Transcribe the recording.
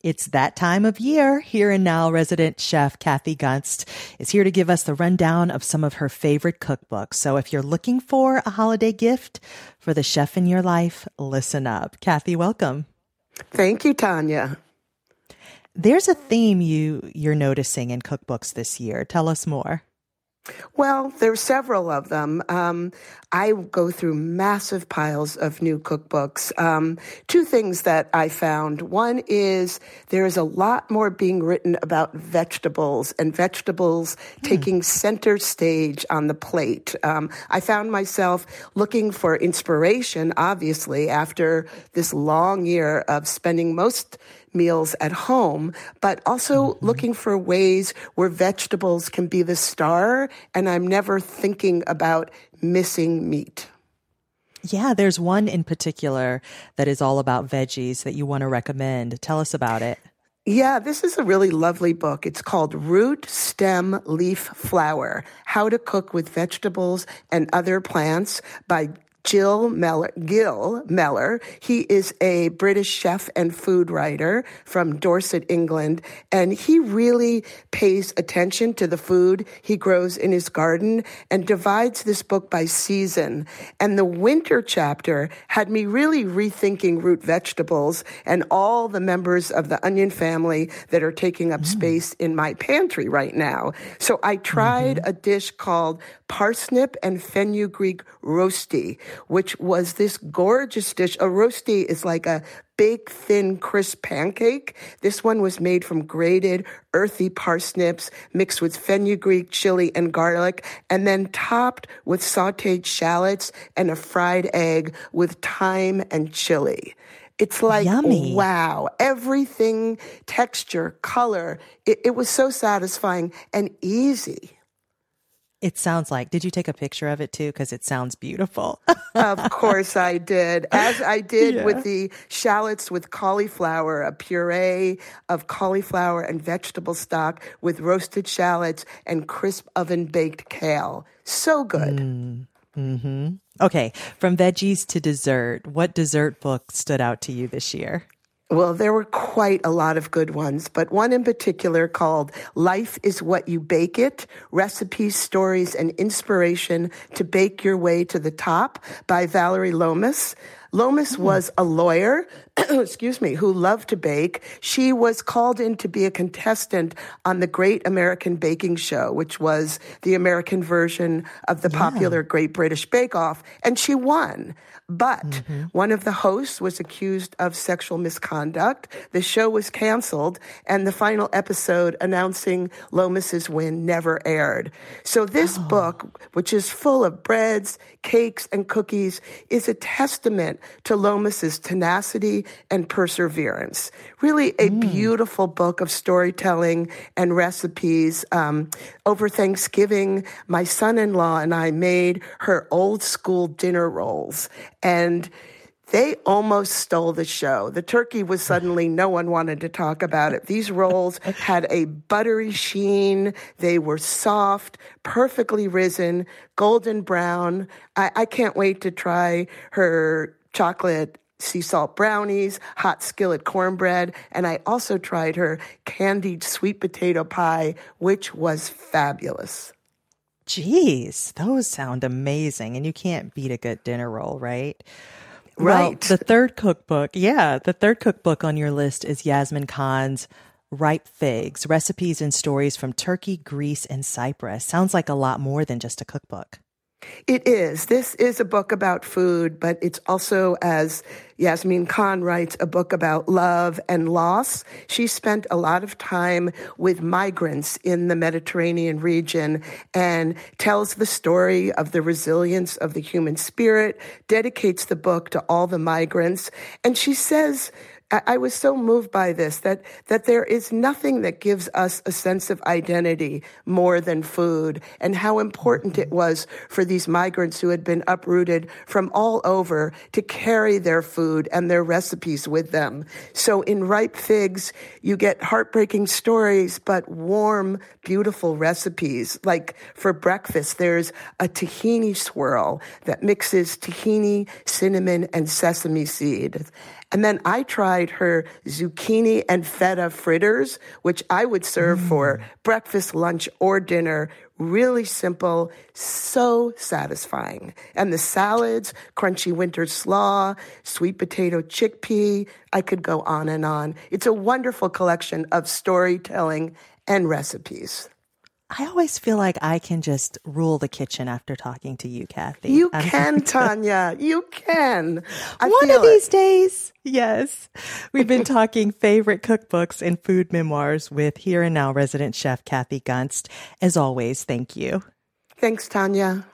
It's that time of year. Here and Now resident chef Kathy Gunst is here to give us the rundown of some of her favorite cookbooks. So if you're looking for a holiday gift for the chef in your life, listen up. Kathy, welcome. Thank you, Tanya. There's a theme you're noticing in cookbooks this year. Tell us more. Well, there's several of them. I go through massive piles of new cookbooks. Two things that I found. One is there is a lot more being written about vegetables and vegetables taking center stage on the plate. I found myself looking for inspiration, obviously, after this long year of spending most meals at home, but also looking for ways where vegetables can be the star, and I'm never thinking about missing meat. Yeah, there's one in particular that is all about veggies that you want to recommend. Tell us about it. Yeah, this is a really lovely book. It's called Root, Stem, Leaf, Flower: How to Cook with Vegetables and Other Plants by Gil Mellor. He is a British chef and food writer from Dorset, England, and he really pays attention to the food he grows in his garden and divides this book by season. And the winter chapter had me really rethinking root vegetables and all the members of the onion family that are taking up space in my pantry right now. So I tried a dish called parsnip and fenugreek roasty, which was this gorgeous dish. A roasty is like a big, thin, crisp pancake. This one was made from grated, earthy parsnips mixed with fenugreek, chili, and garlic, and then topped with sautéed shallots and a fried egg with thyme and chili. It's like, yummy. Wow, everything, texture, color. It was so satisfying and easy. It sounds like, did you take a picture of it too? Because it sounds beautiful. Of course I did. As I did with the shallots with cauliflower, a puree of cauliflower and vegetable stock with roasted shallots and crisp oven-baked kale. So good. Okay, from veggies to dessert, what dessert book stood out to you this year? Well, there were quite a lot of good ones, but one in particular called Life is What You Bake It: Recipes, Stories, and Inspiration to Bake Your Way to the Top by Valerie Lomas. Lomas was a lawyer, who loved to bake. She was called in to be a contestant on the Great American Baking Show, which was the American version of the popular Great British Bake Off, and she won. But one of the hosts was accused of sexual misconduct. The show was canceled, and the final episode announcing Lomas's win never aired. So this book, which is full of breads, cakes, and cookies, is a testament to Lomas's tenacity and perseverance. Really a beautiful book of storytelling and recipes. Over Thanksgiving, my son-in-law and I made her old school dinner rolls, and they almost stole the show. The turkey was suddenly, no one wanted to talk about it. These rolls had a buttery sheen. They were soft, perfectly risen, golden brown. I can't wait to try her chocolate sea salt brownies, hot skillet cornbread, and I also tried her candied sweet potato pie, which was fabulous. Geez, those sound amazing. And you can't beat a good dinner roll, right? Right. Well, the third cookbook on your list is Yasmin Khan's Ripe Figs: Recipes and Stories from Turkey, Greece, and Cyprus. Sounds like a lot more than just a cookbook. It is. This is a book about food, but it's also, as Yasmin Khan writes, a book about love and loss. She spent a lot of time with migrants in the Mediterranean region and tells the story of the resilience of the human spirit, dedicates the book to all the migrants. And she says, I was so moved by this, that there is nothing that gives us a sense of identity more than food, and how important it was for these migrants who had been uprooted from all over to carry their food and their recipes with them. So in Ripe Figs, you get heartbreaking stories, but warm, beautiful recipes. Like for breakfast, there's a tahini swirl that mixes tahini, cinnamon, and sesame seed. And then I tried her zucchini and feta fritters, which I would serve for breakfast, lunch, or dinner. Really simple, so satisfying. And the salads, crunchy winter slaw, sweet potato chickpea, I could go on and on. It's a wonderful collection of storytelling and recipes. I always feel like I can just rule the kitchen after talking to you, Kathy. You can, Tanya. You can. One of these days. Yes. We've been talking favorite cookbooks and food memoirs with Here and Now resident chef Kathy Gunst. As always, thank you. Thanks, Tanya.